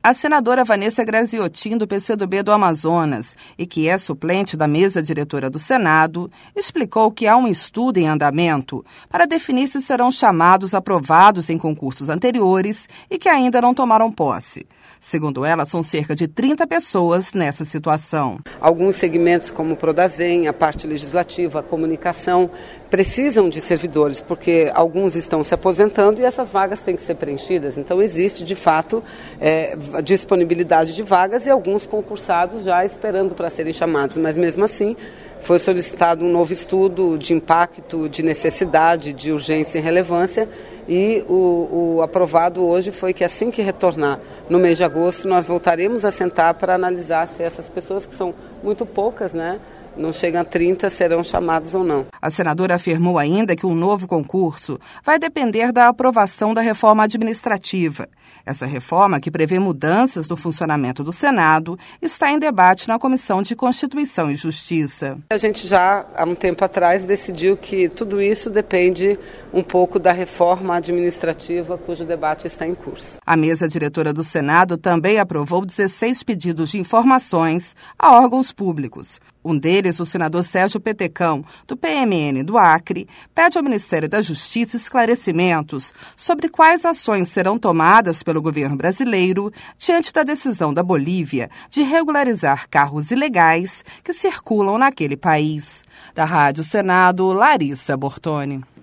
A senadora Vanessa Graziotin, do PCdoB do Amazonas, e que é suplente da mesa diretora do Senado, explicou que há um estudo em andamento para definir se serão chamados aprovados em concursos anteriores e que ainda não tomaram posse. Segundo ela, são cerca de 30 pessoas nessa situação. Alguns segmentos como o Prodasem, a parte legislativa, a comunicação, precisam de servidores, porque alguns estão se aposentando e essas vagas têm que ser preenchidas. Então existe, de fato, disponibilidade de vagas e alguns concursados já esperando para serem chamados, mas mesmo assim foi solicitado um novo estudo de impacto, de necessidade, de urgência e relevância e o aprovado hoje foi que assim que retornar no mês de agosto nós voltaremos a sentar para analisar se essas pessoas, que são muito poucas, não chegam a 30, serão chamados ou não. A senadora afirmou ainda que o novo concurso vai depender da aprovação da reforma administrativa. Essa reforma, que prevê mudanças no funcionamento do Senado, está em debate na Comissão de Constituição e Justiça. A gente já, há um tempo atrás, decidiu que tudo isso depende um pouco da reforma administrativa, cujo debate está em curso. A mesa diretora do Senado também aprovou 16 pedidos de informações a órgãos públicos. Um deles, o senador Sérgio Petecão, do PMN do Acre, pede ao Ministério da Justiça esclarecimentos sobre quais ações serão tomadas pelo governo brasileiro diante da decisão da Bolívia de regularizar carros ilegais que circulam naquele país. Da Rádio Senado, Larissa Bortoni.